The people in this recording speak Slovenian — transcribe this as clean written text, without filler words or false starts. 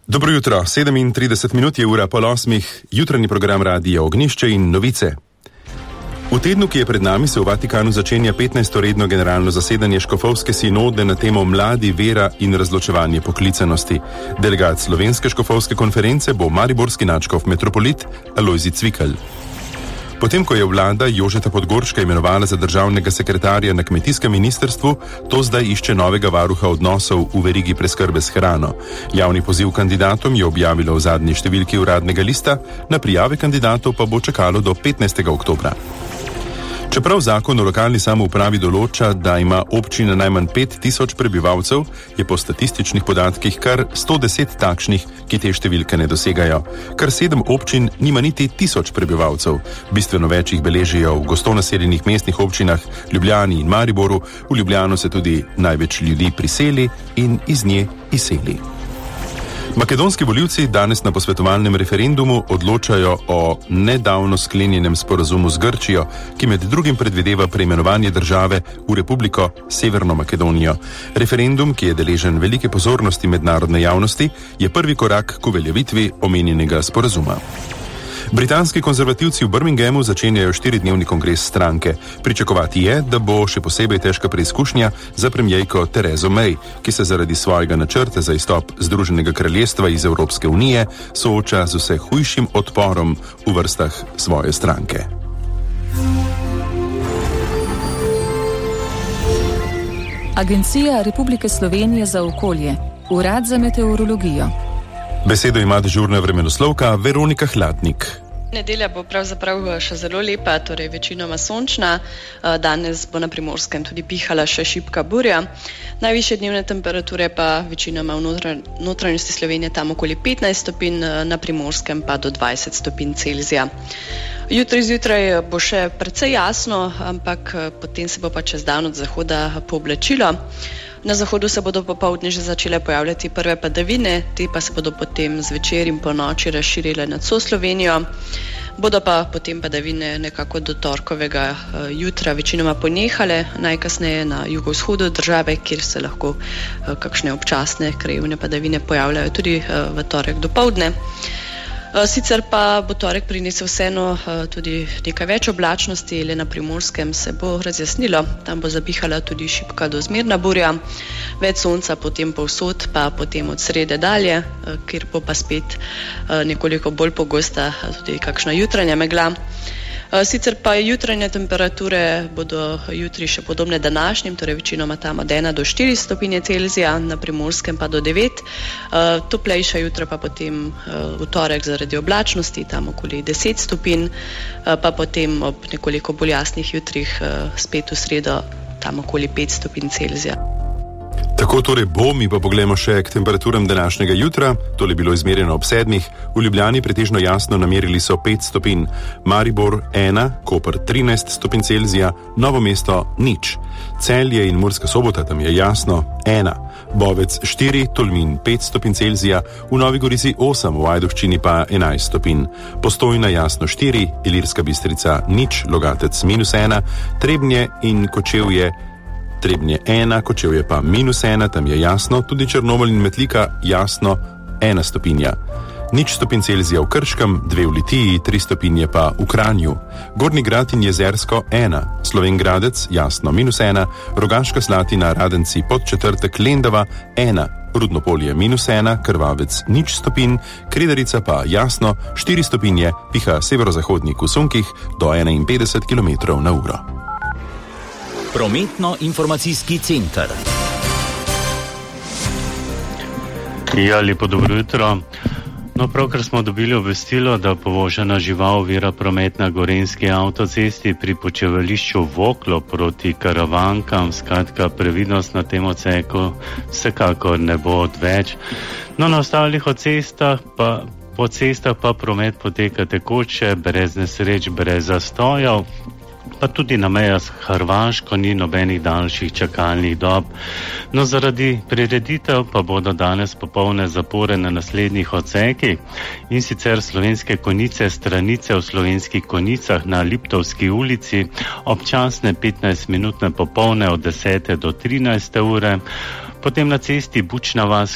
Dobro jutro, 37 minut je ura pol 8, jutranji program Radia Ognjišče in novice. V tednu, ki je pred nami, se v Vatikanu začenja 15. redno generalno zasedanje škofovske sinode na temo mladi, vera in razločevanje poklicanosti. Delegat Slovenske škofovske konference bo mariborski nadškof metropolit Alojzij Cvikl. Potem, ko je vlada Jožeta Podgorška imenovala za državnega sekretarja na kmetijskem ministrstvu, to zdaj išče novega varuha odnosov v verigi preskrbe s hrano. Javni poziv kandidatom je objavilo v zadnji številki uradnega lista, na prijave kandidatov pa bo čakalo do 15. oktobra. Čeprav zakon o lokalni samoupravi določa, da ima občina najmanj 5000 prebivalcev, je po statističnih podatkih kar 110 takšnih, ki te številke ne dosegajo. Kar 7 občin nima niti 1000 prebivalcev. Bistveno več jih beležijo v gosto naseljenih mestnih občinah Ljubljani in Mariboru. V Ljubljano se tudi največ ljudi priseli in iz nje izseli. Makedonski volivci danes na posvetovalnem referendumu odločajo o nedavno sklenjenem sporazumu z Grčijo, ki med drugim predvideva preimenovanje države v Republiko Severno Makedonijo. Referendum, ki je deležen velike pozornosti mednarodne javnosti, je prvi korak k uveljavitvi omenjenega sporazuma. Britanski konzervativci v Birminghamu začenjajo 4-dnevni kongres stranke. Pričakovati je, da bo še posebej težka preizkušnja za premierko Terezo May, ki se zaradi svojega načrta za izstop Združenega kraljestva iz Evropske unije sooča z vse hujšim odporom v vrstah svoje stranke. Agencija Republike Slovenije za okolje, Urad za meteorologijo. Besedo ima dežurna vremenoslovka Veronika Hladnik. Nedelja bo pravzaprav še zelo lepa, torej večinoma sončna. Danes bo na Primorskem tudi pihala še šibka burja. Najvišje dnevne temperature pa večinoma v notranjosti Slovenije tam okoli 15 stopinj, na Primorskem pa do 20 stopinj Celzija. Jutri zjutraj bo še precej jasno, ampak potem se bo pa čez dan od zahoda pooblačilo. Na zahodu se bodo popoldne že začele pojavljati prve padavine, te pa se bodo potem zvečer in po noči razširile nad vso Slovenijo. Bodo pa potem padavine nekako do torkovega jutra večinoma ponehale, najkasneje na jugovzhodu države, kjer se lahko kakšne občasne krajevne padavine pojavljajo tudi v torek dopoldne. Sicer pa bo torek prinesel vseeno tudi nekaj več oblačnosti, le na Primorskem se bo razjasnilo, tam bo zapihala tudi šibka do zmerna burja, več sonca potem povsod, pa potem od srede dalje, kjer bo pa spet nekoliko bolj pogosta tudi kakšna jutranja megla. Sicer pa jutranje temperature bodo jutri še podobne današnjim, torej večinoma tam od 1 do 4 stopinje Celzija, na Primorskem pa do 9. Toplejša jutra pa potem v torek zaradi oblačnosti, tam okoli 10 stopinj, pa potem ob nekoliko bolj jasnih jutrih spet v sredo tam okoli 5 stopinj Celzija. Tako torej bo, mi pa pogledamo še k temperaturam današnjega jutra. Tole je bilo izmerjeno ob 7. V Ljubljani pretežno jasno namerili so 5 stopinj, Maribor 1, Koper 13 stopinj Celzija, Novo mesto 0. Celje in Murska Sobota, tam je jasno 1, Bovec 4, Tolmin 5 stopinj Celzija, v Novi Gorici 8, v Ajdovščini pa 11 stopinj. Postojna jasno 4, Ilirska Bistrica 0, Logatec -1, Trebnje in Kočevje Trebnje 1, Kočevje pa -1, tam je jasno, tudi Črnomelj in Metlika jasno 1 stopinja. 0 stopinj Celzija v Krškem, 2 v Litiji, 3 stopinje pa v Kranju. Gornji Grad in Jezersko 1, Slovenj Gradec jasno -1, Rogaška Slatina, Radenci, Podčetrtek, Lendava 1, Rudnopolje -1, Krvavec 0 stopinj, Kredarica pa jasno 4 stopinje, piha severozahodnik v sunkih do 51 km/h. Prometno-informacijski center. Ja, lepo dobro jutro. No, pravkar smo dobili obvestilo, da povožena žival ovira promet na Gorenjski avtocesti pri počivališču Voklo proti Karavankam. Skratka, previdnost na tem odseku vsekakor ne bo odveč. No, na ostalih po cestah pa promet poteka tekoče, brez nesreč, brez zastojev. Pa tudi na mejah s Hrvaško ni nobenih daljših čakalnih dob. No, zaradi prireditev pa bodo danes popoldne zapore na naslednjih odsekih, in sicer Slovenske Konjice, Stranice v Slovenskih Konjicah na Liptovski ulici, občasne 15-minutne popoldne od 10. do 13. ure, potem na cesti Bučna vas